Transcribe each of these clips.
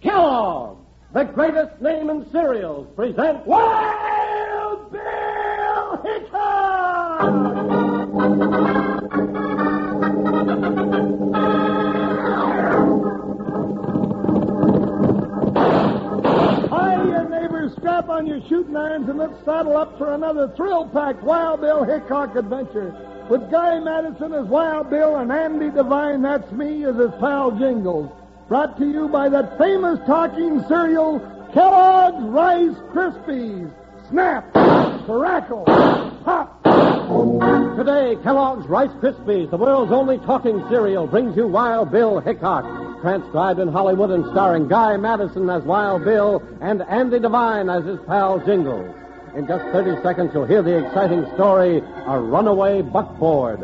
Kellogg, the greatest name in cereals, presents Wild Bill Hickok! Hiya, neighbors. Strap on your shooting irons and let's saddle up for another thrill-packed Wild Bill Hickok adventure. With Guy Madison as Wild Bill and Andy Devine, that's me, as his pal Jingles. Brought to you by that famous talking cereal, Kellogg's Rice Krispies. Snap, crackle, pop. Today, Kellogg's Rice Krispies, the world's only talking cereal, brings you Wild Bill Hickok, transcribed in Hollywood and starring Guy Madison as Wild Bill and Andy Devine as his pal Jingles. In just 30 seconds, you'll hear the exciting story, A Runaway Buckboard.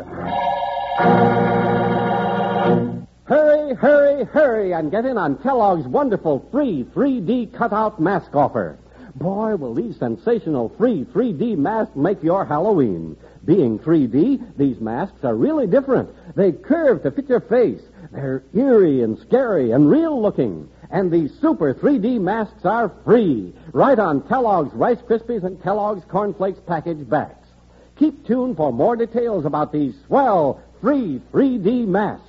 Hurry, hurry, hurry, and get in on Kellogg's wonderful free 3D cutout mask offer. Boy, will these sensational free 3D masks make your Halloween. Being 3D, these masks are really different. They curve to fit your face. They're eerie and scary and real-looking. And these super 3D masks are free, right on Kellogg's Rice Krispies and Kellogg's Corn Flakes package backs. Keep tuned for more details about these swell free 3D masks.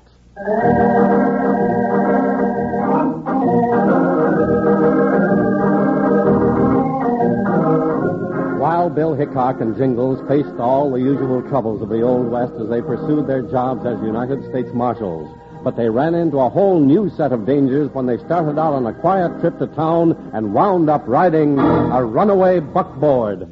Wild Bill Hickok and Jingles faced all the usual troubles of the Old West as they pursued their jobs as United States Marshals. But they ran into a whole new set of dangers when they started out on a quiet trip to town and wound up riding a runaway buckboard.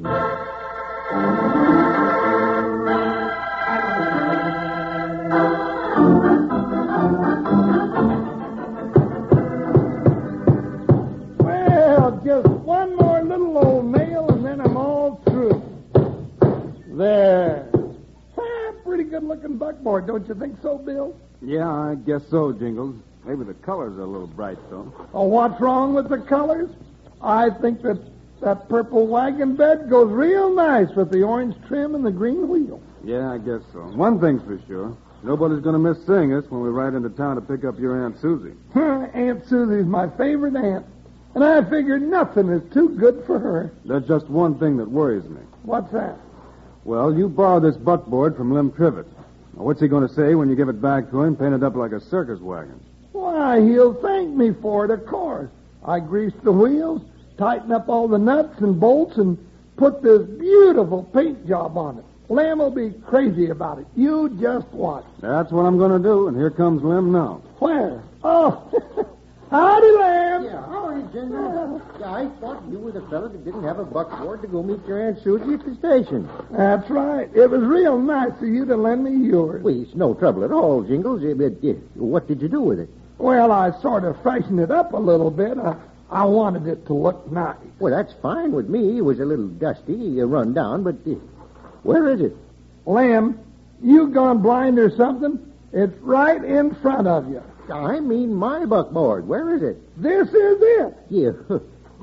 Well, just one more little old nail and then I'm all through. There. Pretty good-looking buckboard, don't you think so, Bill? Yeah, I guess so, Jingles. Maybe the colors are a little bright, though. Oh, what's wrong with the colors? I think that purple wagon bed goes real nice with the orange trim and the green wheel. Yeah, I guess so. One thing's for sure. Nobody's going to miss seeing us when we ride into town to pick up your Aunt Susie. Aunt Susie's my favorite aunt, and I figure nothing is too good for her. There's just one thing that worries me. What's that? Well, you borrowed this buckboard from Lem Trivet. Now, what's he going to say when you give it back to him, painted up like a circus wagon? Why, he'll thank me for it, of course. I greased the wheels, tightened up all the nuts and bolts, and put this beautiful paint job on it. Lem will be crazy about it. You just watch. That's what I'm going to do, and here comes Lem now. Where? Oh, howdy, Lem. Yeah, howdy, Jingles. Yeah, I thought you were the fellow that didn't have a buckboard to go meet your Aunt Susie at the station. That's right. It was real nice of you to lend me yours. Well, it's no trouble at all, Jingles. What did you do with it? Well, I sort of freshened it up a little bit. I wanted it to look nice. Well, that's fine with me. It was a little dusty, run down, but where is it? Lem, you gone blind or something? It's right in front of you. I mean my buckboard. Where is it? This is it. Yeah.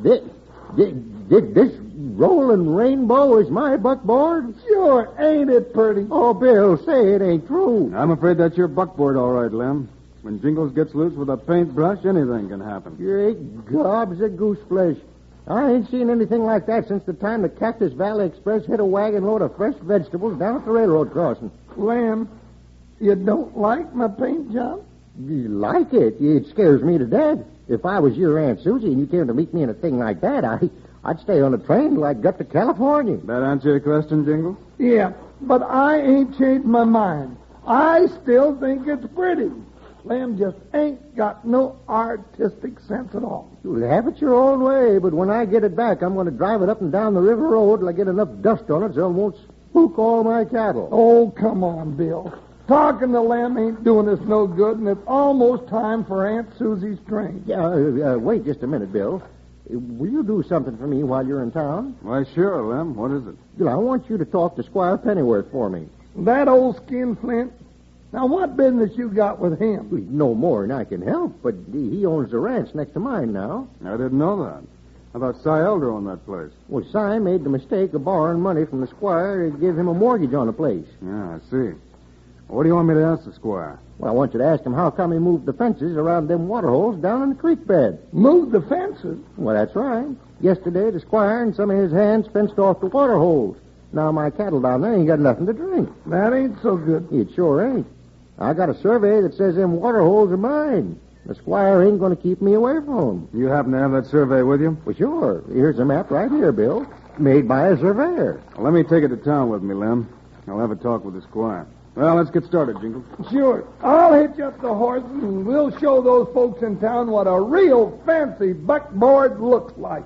This rolling rainbow is my buckboard? Sure, ain't it pretty? Oh, Bill, say it ain't true. I'm afraid that's your buckboard, all right, Lem. When Jingles gets loose with a paintbrush, anything can happen. Great gobs of goose flesh. I ain't seen anything like that since the time the Cactus Valley Express hit a wagon load of fresh vegetables down at the railroad crossing. Lem, you don't like my paint job? You like it? It scares me to death. If I was your Aunt Susie and you came to meet me in a thing like that, I'd stay on the train till I got to California. That answer your question, Jingles? Yeah, but I ain't changed my mind. I still think it's pretty. Lem just ain't got no artistic sense at all. You'll have it your own way, but when I get it back, I'm going to drive it up and down the river road till I get enough dust on it so it won't spook all my cattle. Oh, come on, Bill. Talking to Lem ain't doing us no good, and it's almost time for Aunt Susie's train. Yeah, wait just a minute, Bill. Will you do something for me while you're in town? Why, sure, Lem. What is it? Bill, I want you to talk to Squire Pennyworth for me. That old skinflint. Now, what business you got with him? Well, no more than I can help, but he owns the ranch next to mine now. I didn't know that. I thought Si Elder owned that place. Well, Si made the mistake of borrowing money from the squire to give him a mortgage on the place. Yeah, I see. What do you want me to ask the squire? Well, I want you to ask him how come he moved the fences around them water holes down in the creek bed. Moved the fences? Well, that's right. Yesterday, the squire and some of his hands fenced off the water holes. Now my cattle down there ain't got nothing to drink. That ain't so good. It sure ain't. I got a survey that says them water holes are mine. The squire ain't going to keep me away from them. You happen to have that survey with you? Well, sure. Here's a map right here, Bill. Made by a surveyor. Well, let me take it to town with me, Lem. I'll have a talk with the squire. Well, let's get started, Jingles. Sure. I'll hitch up the horses and we'll show those folks in town what a real fancy buckboard looks like.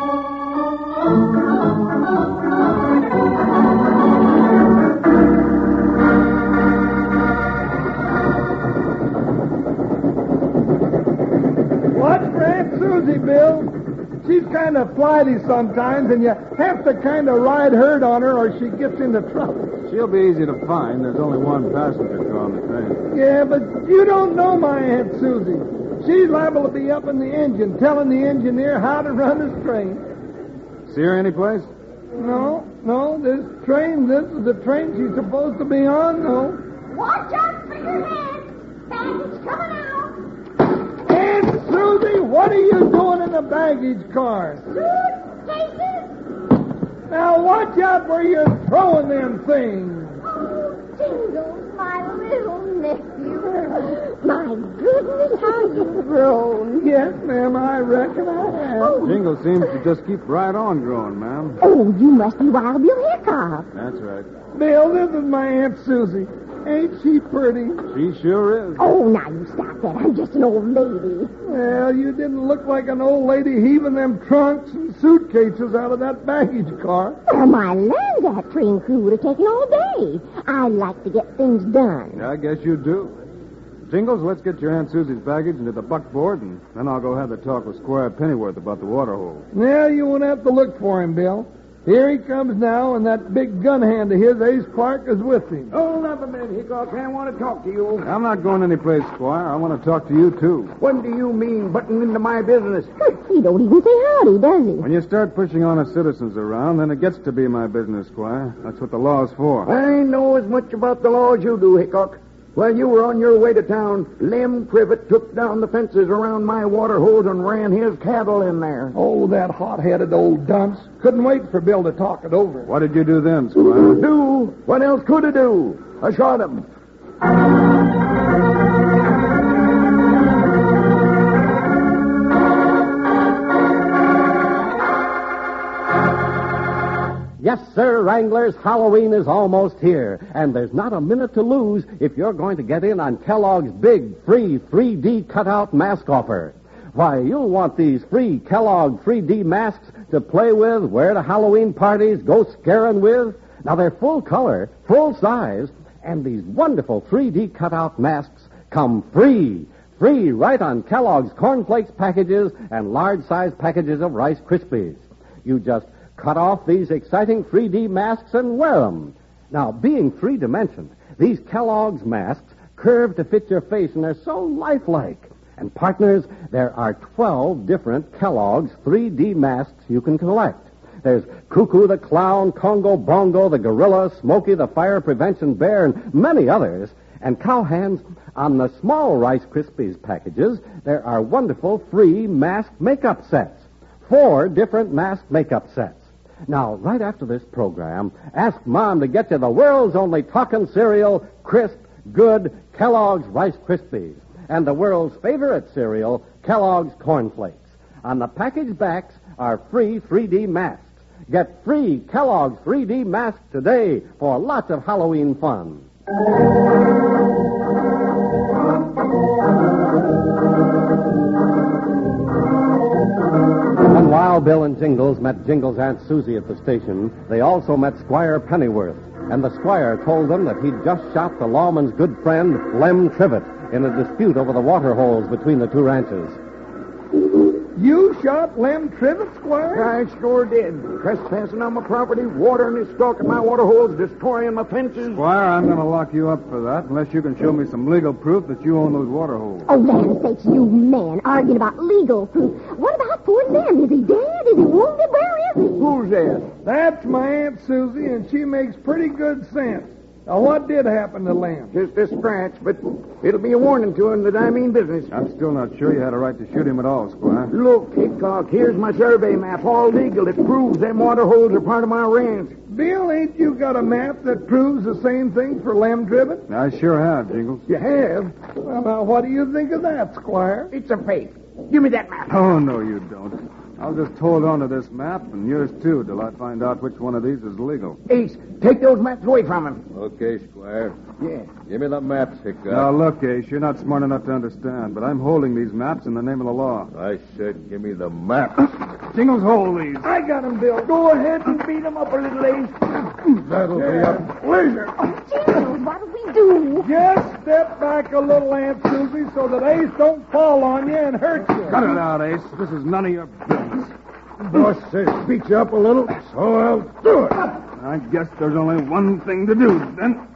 Watch for Aunt Susie, Bill. She's kind of flighty sometimes, and you have to kind of ride herd on her or she gets into trouble. She'll be easy to find. There's only one passenger on the train. Yeah, but you don't know my Aunt Susie. She's liable to be up in the engine telling the engineer how to run his train. See her anyplace? No, this is the train she's supposed to be on, no. Watch out for your head. Baggage coming out. Aunt Susie, what are you doing in the baggage car? Suitcases. Now watch out where you're throwing them things. Oh, Jingles, my little nephew. My goodness, how you've grown. Yes, ma'am, I reckon I have. Jingles seems to just keep right on growing, ma'am. Oh, you must be Wild Bill Hickok. That's right. Bill, this is my Aunt Susie. Ain't she pretty? She sure is. Oh, now you stop that. I'm just an old lady. Well, you didn't look like an old lady heaving them trunks and suitcases out of that baggage car. Well, my land, that train crew would have taken all day. I like to get things done. I guess you do. Jingles, let's get your Aunt Susie's baggage into the buckboard, and then I'll go have the talk with Squire Pennyworth about the water hole. Yeah, you won't have to look for him, Bill. Here he comes now, and that big gun hand of his, Ace Clark, is with him. Hold up a minute, Hickok. I want to talk to you. I'm not going anyplace, Squire. I want to talk to you, too. What do you mean, butting into my business? He don't even say howdy, does he? When you start pushing honest citizens around, then it gets to be my business, Squire. That's what the law's for. I know as much about the law as you do, Hickok. While you were on your way to town, Lem Trivet took down the fences around my water holes and ran his cattle in there. Oh, that hot-headed old dunce. Couldn't wait for Bill to talk it over. What did you do then, Squire? Do? What else could I do? I shot him. Yes, sir, Wranglers, Halloween is almost here, and there's not a minute to lose if you're going to get in on Kellogg's big, free 3D cutout mask offer. Why, you'll want these free Kellogg 3D masks to play with, wear to Halloween parties, go scaring with. Now, they're full color, full size, and these wonderful 3D cutout masks come free. Free right on Kellogg's Corn Flakes packages and large-size packages of Rice Krispies. You just cut off these exciting 3D masks and wear them. Now, being three-dimensioned, these Kellogg's masks curve to fit your face, and they're so lifelike. And, partners, there are 12 different Kellogg's 3D masks you can collect. There's Cuckoo the Clown, Congo Bongo, the Gorilla, Smokey the Fire Prevention Bear, and many others. And, cowhands, on the small Rice Krispies packages, there are wonderful free mask makeup sets. 4 different mask makeup sets. Now, right after this program, ask Mom to get you the world's only talking cereal, crisp, good Kellogg's Rice Krispies, and the world's favorite cereal, Kellogg's Corn Flakes. On the package backs are free 3D masks. Get free Kellogg's 3D masks today for lots of Halloween fun. When Wild Bill and Jingles met Jingles' Aunt Susie at the station, they also met Squire Pennyworth, and the squire told them that he'd just shot the lawman's good friend, Lem Trivet, in a dispute over the water holes between the two ranches. You shot Lem Trivet, Squire? I sure did. Trespassing on my property, watering his stock in my water holes, destroying my fences. Squire, I'm going to lock you up for that unless you can show me some legal proof that you own those water holes. Oh, land sakes, you man, arguing about legal proof. What about poor Lem? Is he dead? Is he wounded? Where is he? Who's that? That's my Aunt Susie, and she makes pretty good sense. Now, what did happen to Lem? Just a scratch, but it'll be a warning to him that I mean business. I'm still not sure you had a right to shoot him at all, Squire. Look, Hickok, here's my survey map, all legal. It proves them water holes are part of my ranch. Bill, ain't you got a map that proves the same thing for Lem Trivet? I sure have, Jingles. You have? Well, now, what do you think of that, Squire? It's a fake. Give me that map. Oh, no, you don't. I'll just hold on to this map, and yours too, till I find out which one of these is legal. Ace, take those maps away from him. Okay, Squire. Yeah. Give me the maps, Hickok. Now, look, Ace, you're not smart enough to understand, but I'm holding these maps in the name of the law. I said give me the maps. Jingles, hold these. I got him, Bill. Go ahead and beat him up a little, Ace. That'll be a pleasure. Jingles, what'll we do? Just step back a little, Aunt Susie, so that Ace don't fall on you and hurt you. Cut it out, Ace. This is none of your business. Boss says beat you up a little, so I'll do it. I guess there's only one thing to do, then.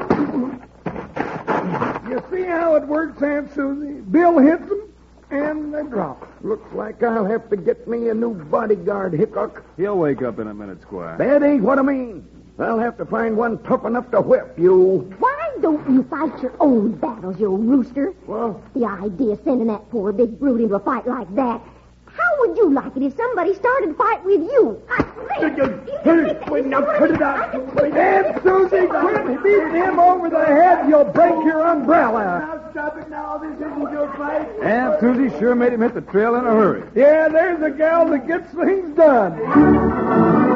You see how it works, Aunt Susie? Bill hits them, and they drop. Looks like I'll have to get me a new bodyguard, Hickok. He'll wake up in a minute, Squire. That ain't what I mean. I'll have to find one tough enough to whip you. Why don't you fight your own battles, you old rooster? Well, The idea of sending that poor big brute into a fight like that. How would you like it if somebody started a fight with you? Now put it out. Aunt Susie, quit beating him over the head. You'll break your umbrella. Now stop it now. This isn't your fight. Aunt Susie sure made him hit the trail in a hurry. Yeah, there's a gal that gets things done.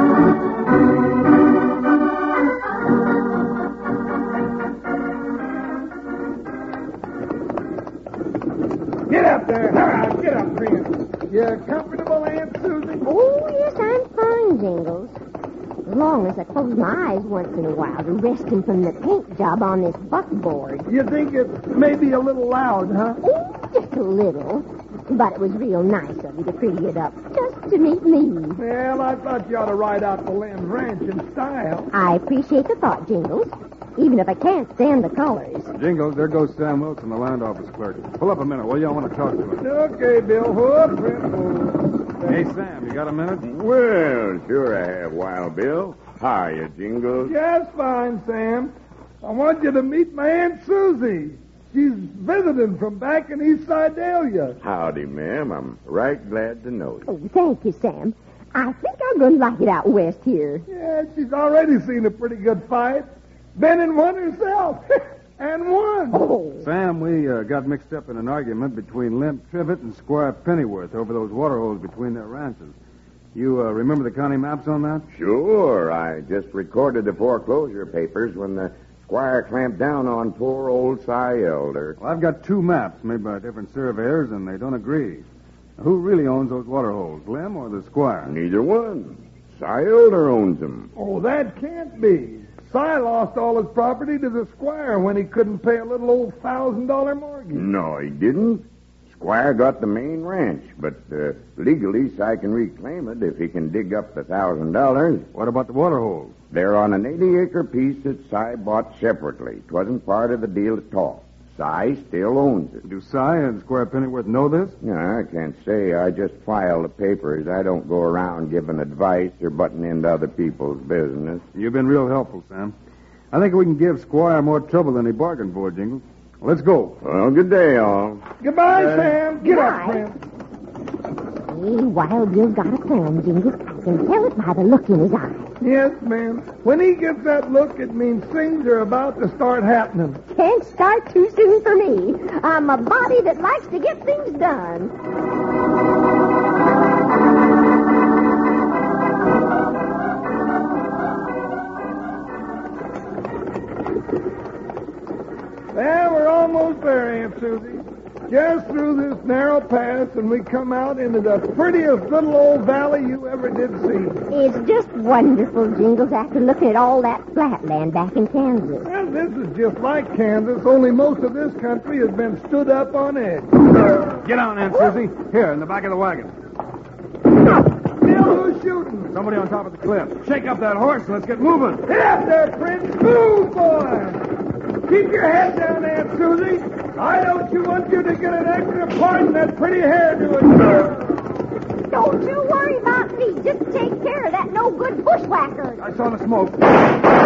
Get up there. Get up, friend. You comfortable, Aunt Susie? Oh, yes, I'm fine, Jingles. As long as I close my eyes once in a while to rest him from the paint job on this buckboard. You think it may be a little loud, huh? Oh, just a little. But it was real nice of you to pretty it up just to meet me. Well, I thought you ought to ride out to Lem's ranch in style. I appreciate the thought, Jingles, even if I can't stand the colors. Jingles, there goes Sam Wilson, the land office clerk. Pull up a minute, will you? I want to talk to him. Okay, Bill. Whoop, whoop. Hey, Sam, you got a minute? Well, sure I have, Wild Bill. Hiya, Jingles. Just fine, Sam. I want you to meet my Aunt Susie. She's visiting from back in East Sedalia. Howdy, ma'am. I'm right glad to know you. Oh, thank you, Sam. I think I'm going to like it out west here. Yeah, she's already seen a pretty good fight. Been in one herself. And won. Oh, Sam, we got mixed up in an argument between Limp Trivet and Squire Pennyworth over those water holes between their ranches. You remember the county maps on that? Sure. I just recorded the foreclosure papers when the Squire clamped down on poor old Cy Elder. Well, I've got two maps made by different surveyors, and they don't agree. Who really owns those water holes, Lim or the Squire? Neither one. Cy Elder owns them. Oh, that can't be. Cy lost all his property to the Squire when he couldn't pay a little old $1,000 mortgage. No, he didn't. Squire got the main ranch, but legally Cy can reclaim it if he can dig up the $1,000. What about the water holes? They're on an 80-acre piece that Cy bought separately. 'Twasn't part of the deal at all. Cy still owns it. Do Cy and Squire Pennyworth know this? No, I can't say. I just file the papers. I don't go around giving advice or butting into other people's business. You've been real helpful, Sam. I think we can give Squire more trouble than he bargained for, Jingles. Let's go. Well, good day, all. Goodbye, Sam. Get up, Bye. friend. hey, Wild Bill got a plan, Jingles. I can tell it by the look in his eye. Yes, ma'am. When he gets that look, it means things are about to start happening. Can't start too soon for me. I'm a body that likes to get things done. Well, we're almost there, Aunt Susie. Just through this narrow pass, and we come out into the prettiest little old valley you ever did see. It's just wonderful, Jingles, after looking at all that flatland back in Kansas. Well, this is just like Kansas, only most of this country has been stood up on edge. Get down, Aunt Susie. Here, in the back of the wagon. Bill, who's shooting? Somebody on top of the cliff. Shake up that horse and let's get moving. Get up there, Prince. Move, boy. Keep your head down, Aunt Susie. I don't want you to get an extra part in that pretty hairdo. Don't you worry about me. Just take care of that no-good bushwhacker. I saw the smoke.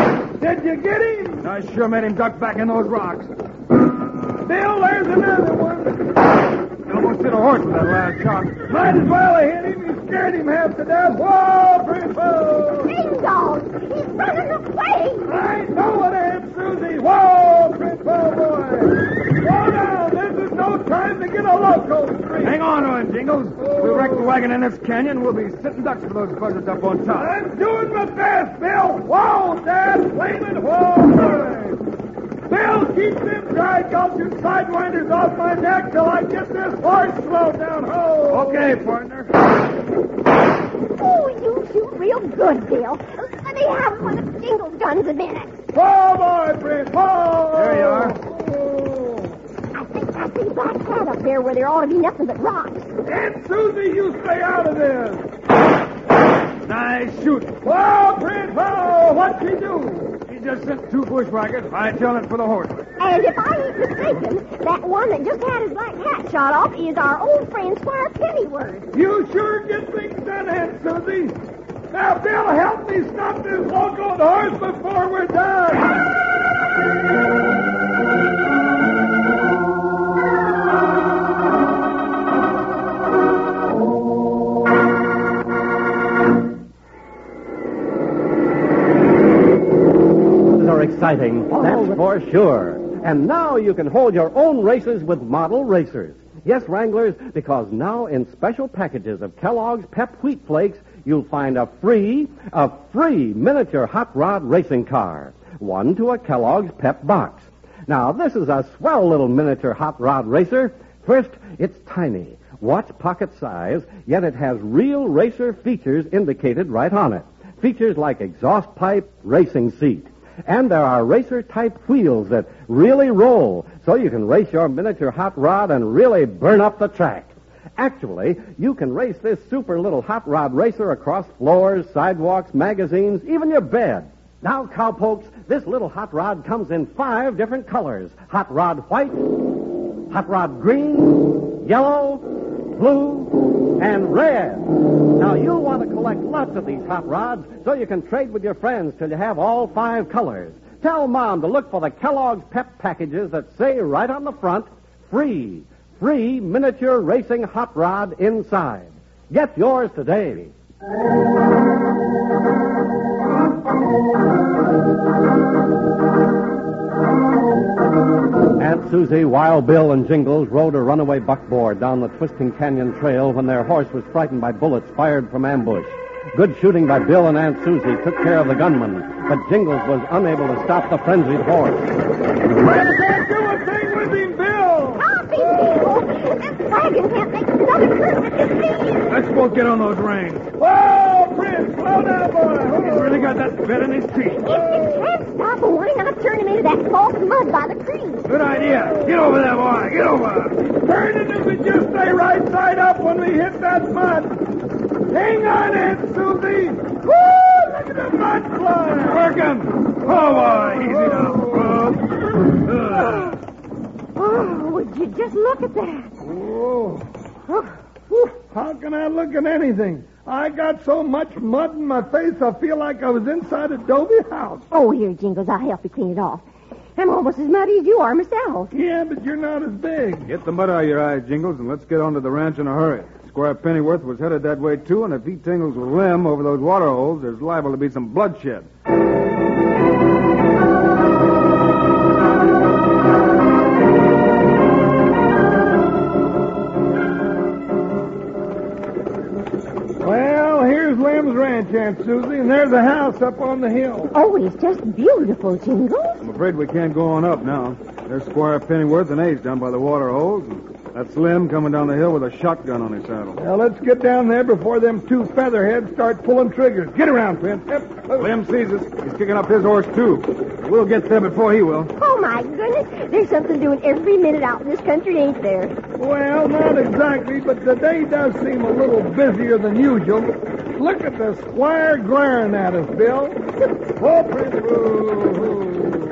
Did you get him? I sure made him duck back in those rocks. Bill, there's another one. You almost hit a horse with that last shot. Might as well have hit him. You scared him half to death. Whoa, Prince! Ding-dong! He's running away! I know it, Aunt Susie. Whoa, Prince, boy. Slow down. This is no time to get a loco street. Hang on to him, Jingles. We wreck the wagon in this canyon, we'll be sitting ducks for those buzzards up on top. I'm doing my best, Bill. Whoa, Dad. Flaming whoa, boy. Bill, keep them dry gulches sidewinders off my neck till I get this horse slowed down. Ho! Okay, partner. Oh, you shoot real good, Bill. Let me have one of Jingle's guns a minute. Whoa, boy, Prince. Whoa! There you are. I think I see Black Cat up there where there ought to be nothing but rocks. Aunt Susie, you stay out of this. Nice shoot. Whoa, Prince. Whoa! What'd she do? He just sent 2 bushwhackers. I tell it for the horse. And if I ain't mistaken, that one that just had his black hat shot off is our old friend Squire Pennyworth. You sure get things done, Aunt Susie. Now, Bill, help me stop this locoed horse before we're done. Exciting, that's for sure. And now you can hold your own races with model racers. Yes, Wranglers, because now in special packages of Kellogg's Pep Wheat Flakes, you'll find a free miniature hot rod racing car. One to a Kellogg's Pep box. Now, this is a swell little miniature hot rod racer. First, it's tiny, watch pocket size, yet it has real racer features indicated right on it. Features like exhaust pipe, racing seat. And there are racer-type wheels that really roll, so you can race your miniature hot rod and really burn up the track. Actually, you can race this super little hot rod racer across floors, sidewalks, magazines, even your bed. Now, cowpokes, this little hot rod comes in 5 different colors. Hot rod white, hot rod green, yellow, blue, and red. Now, you'll want to collect lots of these hot rods so you can trade with your friends till you have all 5 colors. Tell Mom to look for the Kellogg's Pep packages that say right on the front, free miniature racing hot rod inside. Get yours today. Aunt Susie, Wild Bill, and Jingles rode a runaway buckboard down the twisting canyon trail when their horse was frightened by bullets fired from ambush. Good shooting by Bill and Aunt Susie took care of the gunman, but Jingles was unable to stop the frenzied horse. I can't do a thing with him, Bill! Stop him, Bill! This wagon can't make another turn at this speed. Let's both get on those reins. Whoa, Prince! Slow down, boy! He's really got that bit in his teeth. If you can't stop him, why not turn him into that false mud by the creek? Good idea. Get over there, boy. Get over. Turn it if we just stay right side up when we hit that mud. Hang on, Aunt Susie. Woo! Look at the mud fly. Work him. Oh, boy. Easy now. Oh, would you just look at that? Whoa. Whew. How can I look at anything? I got so much mud in my face, I feel like I was inside a Dobie house. Oh, here, Jingles, I'll help you clean it off. I'm almost as muddy as you are myself. Yeah, but you're not as big. Get the mud out of your eyes, Jingles, and let's get on to the ranch in a hurry. Squire Pennyworth was headed that way, too, and if he tingles with Lem over those water holes, there's liable to be some bloodshed. Well, here's Lem's ranch, Aunt Susie, and there's a house up on the hill. Oh, it's just beautiful, Jingles. I'm afraid we can't go on up now. There's Squire Pennyworth and Ace down by the water holes, and that's Lem coming down the hill with a shotgun on his saddle. Well, let's get down there before them 2 featherheads start pulling triggers. Get around, Prince. Yep. Lem sees us. He's kicking up his horse, too. We'll get there before he will. Oh, my goodness. There's something doing every minute out in this country, ain't there? Well, not exactly, but the day does seem a little busier than usual. Look at the squire glaring at us, Bill. Oh, Prince. Woo-hoo.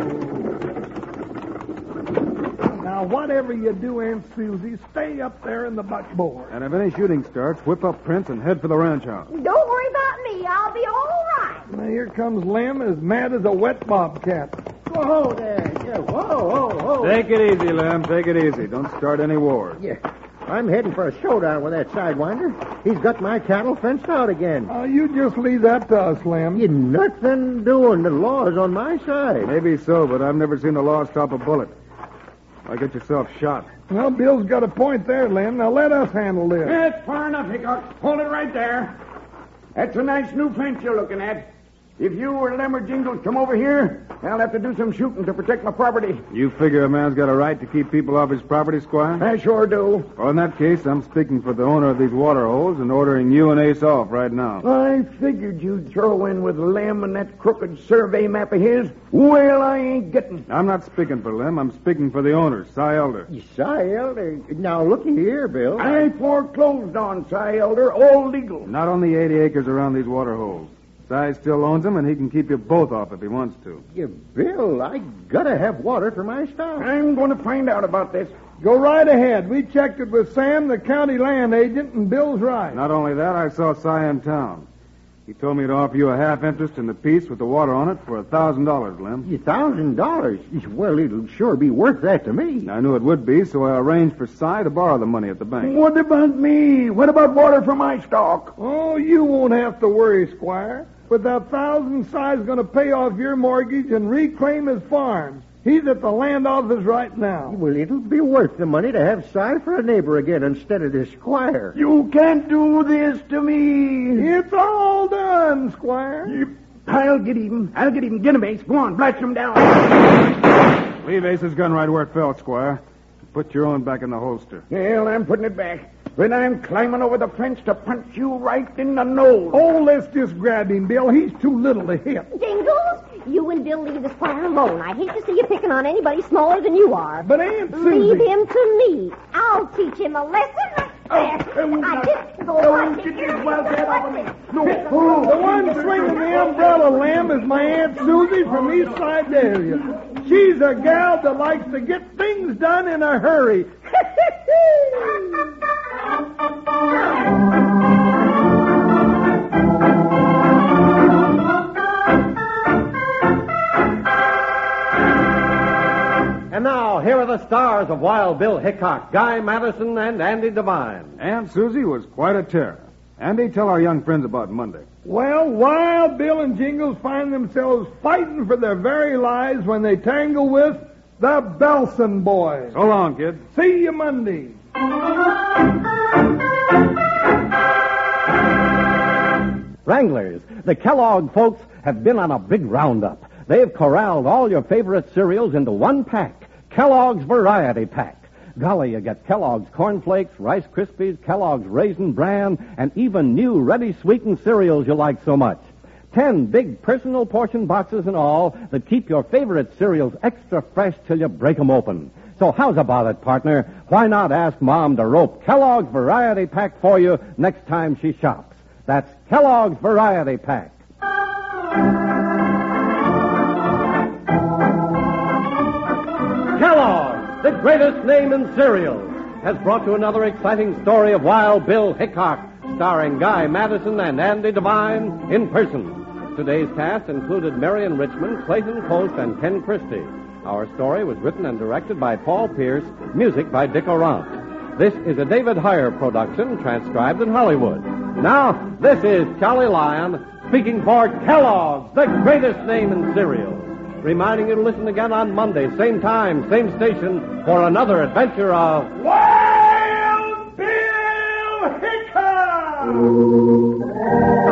Now, whatever you do, Aunt Susie, stay up there in the buckboard. And if any shooting starts, whip up Prince and head for the ranch house. Don't worry about me. I'll be all right. here comes Lem as mad as a wet bobcat. Whoa there. Yeah, whoa. Take it easy, Lem. Take it easy. Don't start any wars. Yeah. I'm heading for a showdown with that sidewinder. He's got my cattle fenced out again. You just leave that to us, Lem. You nothing doing. The law's on my side. Maybe so, but I've never seen the law stop a bullet. Why get yourself shot? Well, Bill's got a point there, Lem. Now let us handle this. That's far enough, Hickok. Hold it right there. That's a nice new fence you're looking at. If you or Lem or Jingles come over here, I'll have to do some shooting to protect my property. You figure a man's got a right to keep people off his property, Squire? I sure do. Well, in that case, I'm speaking for the owner of these water holes and ordering you and Ace off right now. I figured you'd throw in with Lem and that crooked survey map of his. Well, I ain't getting... I'm not speaking for Lem. I'm speaking for the owner, Cy Elder. Cy Elder? Now, looky here, Bill. I foreclosed on Cy Elder, all legal. Not on the 80 acres around these water holes. Cy still owns them, and he can keep you both off if he wants to. Yeah, Bill, I gotta have water for my stock. I'm going to find out about this. Go right ahead. We checked it with Sam, the county land agent, and Bill's right. Not only that, I saw Cy in town. He told me to offer you a half interest in the piece with the water on it for $1,000, Lem. $1,000? Well, it'll sure be worth that to me. I knew it would be, so I arranged for Cy to borrow the money at the bank. What about me? What about water for my stock? Oh, you won't have to worry, Squire. With that $1,000, Cy's going to pay off your mortgage and reclaim his farm. He's at the land office right now. Well, it'll be worth the money to have Cy for a neighbor again instead of this Squire. You can't do this to me. It's all done, Squire. I'll get even. Get him, Ace. Go on, blast him down. Leave Ace's gun right where it fell, Squire. Put your own back in the holster. Well, I'm putting it back. When I'm climbing over the fence to punch you right in the nose. Oh, let's just grab him, Bill. He's too little to hit. Jingles, you and Bill leave the Squire alone. I hate to see you picking on anybody smaller than you are. But Aunt Susie... Leave him to me. I'll teach him a lesson right there. I didn't go Don't get this wildcat off of me. No. The one swinging the umbrella, Lem, is my Aunt Susie from East Siberia. She's a gal that likes to get things done in a hurry. And now, here are the stars of Wild Bill Hickok, Guy Madison, and Andy Devine. Aunt Susie was quite a terror. Andy, tell our young friends about Monday. Well, Wild Bill and Jingles find themselves fighting for their very lives when they tangle with the Belson boys. So long, kid. See you Monday. Wranglers, the Kellogg folks have been on a big roundup. They've corralled all your favorite cereals into one pack, Kellogg's Variety Pack. Golly, you get Kellogg's Corn Flakes, Rice Krispies, Kellogg's Raisin Bran, and even new ready-sweetened cereals you like so much. 10 big personal portion boxes in all that keep your favorite cereals extra fresh till you break them open. So how's about it, partner? Why not ask Mom to rope Kellogg's Variety Pack for you next time she shops? That's Kellogg's Variety Pack. Kellogg, the greatest name in cereals, has brought you another exciting story of Wild Bill Hickok, starring Guy Madison and Andy Devine in person. Today's cast included Marion Richmond, Clayton Post, and Ken Christie. Our story was written and directed by Paul Pierce, music by Dick Orant. This is a David Heyer production, transcribed in Hollywood. Now, this is Charlie Lyon, speaking for Kellogg's, the greatest name in cereals. Reminding you to listen again on Monday, same time, same station, for another adventure of Wild Bill Hickok!